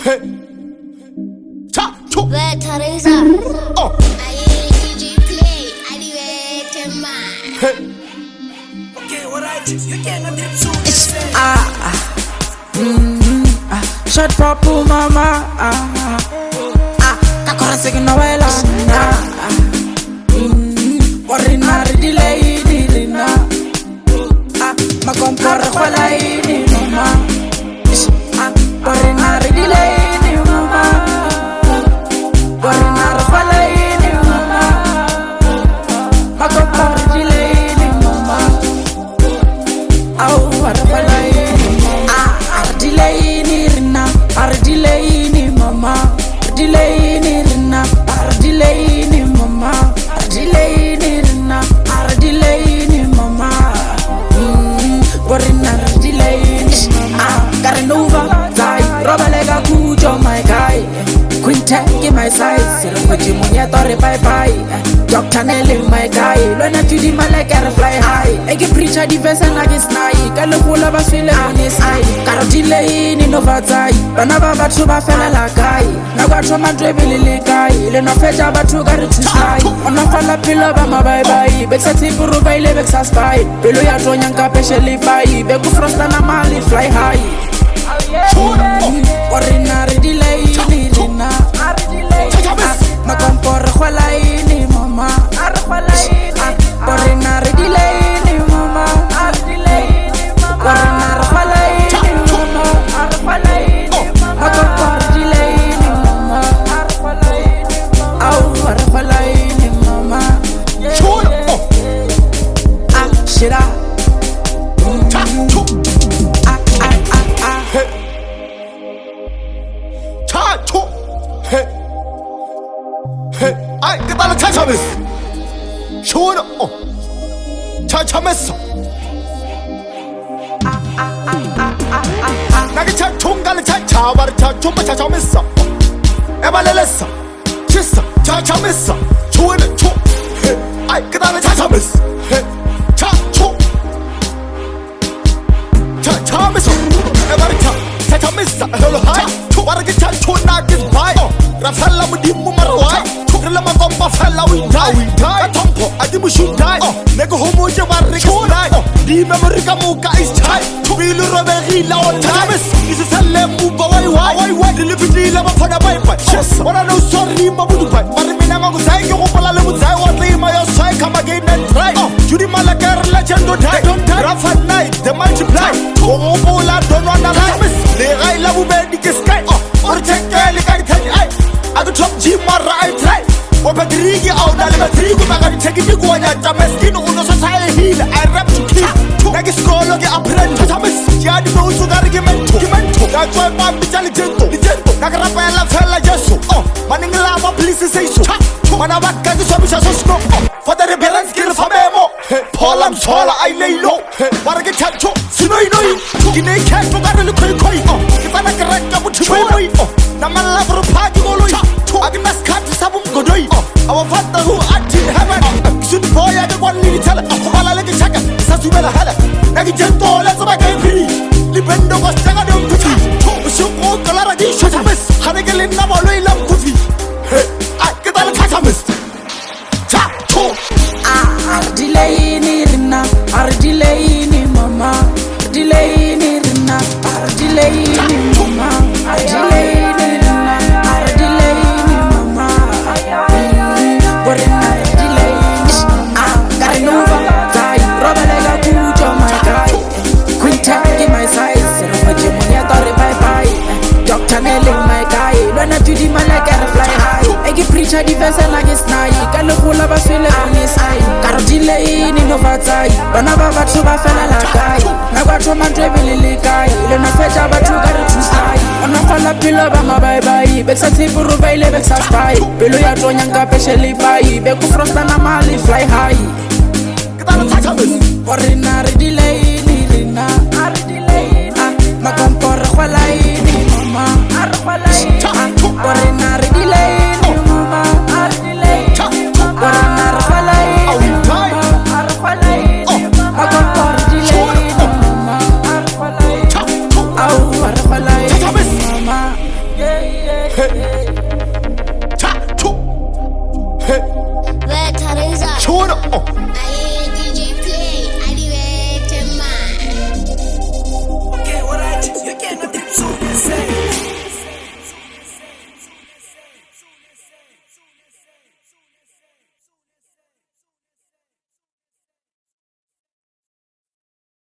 Hey. Ta, tu. Teresa. Oh. DJ play. Hey. Okay, alright. You can't drip so. Shot papu mama. Kakora segin novela. Warina delay dirina. Makompor kwala ini mama. Warina delay ni mama. Warina kwala ini mama. Makompor delay ni mama. Au warkwala ini mama. Delay ni rina. Delay ni mama. Delay ni rina. Delay ni mama. Delay ni rina. Delay ni mama. Warina delay ni mama. Karenova, Zai, Robalega Kujo, my guy. Quintet, give my size. Mujimunya Tori, bye bye. Dr. Nelly, my guy. Learn to do my like a fly high. I get preacher defense and I get snide. Kalukula was feeling on his side. Karo delay ni Nova Zai. Banaba Batuba fella la guy. Nagato Madre guy. Lena Feja Batu got it to slide. On a falla pillar, my bye bye. Bexa Tibu, Baile, Bexa Spy. Beloya Tonyanka, Pesheli Bai. Beku Frost and Amali fly high. Warina delay ni rina. Makompor kwala ini mama. Warina delay ni mama. Warina kwala ini mama. Makompor delay ni mama. Au kwala ini mama. Shira. Hey. Hey. Ay, ¿qué tal, chachames? Shura. Oh. Chachames. Nagi chachunga le chachabar chachumba chachames. Ebalelesa. Chissa. Chachames. Shura. Chu. Hey. Ay, ¿qué tal, chachames? Hey. Chachu. Chachames. Ebaleta. Chachames. Hello, hi. Warga chachu nagis bai. Rafala mudimu marwai. Rela magomba fella we die. Katompo adimu should die. Nego homo je warga die. Di memory kamuka is tight. Bilu roberi la on time. Is a lemu why delivery la mafana bai bai. Ora no sorry mabudu bai. Marimina mangu zai yo pala lemu zai watli my side come again and try. Judy Malakar legend don't die. Rafa night the multiply. Omo bola don't run around. Le rai la bubedi sky. Or check the guy. I could drop G Mara I try. Opadrigi out the Matrigo Magari taking me going at Damaskin on the society heal. I rap to kill. Like a scroll of the apprentice. Yadi knows to that argument. That's why I'm intelligent. Nagarapella fella just so. Manning Lama, please say so. Manavaka is so. For the rebellion skill for Memo. Paul, I'm tall, I lay low. What I get tattoo. Sinoi, Guinea cat to Barrel Koi. If I like a right up to Boy. Namala for a party. I can ask cat to Sabum Godoy. Our father who acted heaven. Should boy at the 1 minute tell. While I like a checker. Sasubella Hella. Nagito, let's make a free. Libendo was Tagadum to me. So all the Laradi Shatamis. Hanagalin Namalo Lam Kufi. I get on a catamis. Delay ni rina. Delay ni mama. Delay ni rina. Delay ni mama. Delay ni rina. Delay ni mama. Warina delay ni mama. Karenova, Zai, Robalega Kujo, my guy. Quintet, give my size. Mujimunya Tori, bye bye. Dr. Nelly, my guy. Learn to do my like a fly high. I get preacher defense and I get snide. Kalukula was feeling on his side. Karo delay ni Nova Zai. Banaba Batuba fella la guy. Nagato Madre guy. Lena Feja Batu got it to slide. On a falla pillar my bye bye. Bexa Tibu Baile Bexa Spy. Beloya Tonyanka Pesheli Bai. Beku Frost and Amali fly high. Warina delay ni rina. Makompor kwala ini mama. Warina delay ni mama. Warina kwala ini mama. Makompor delay ni mama. Au kwala ini mama. Hey, Where Teresa? Chona, Aye.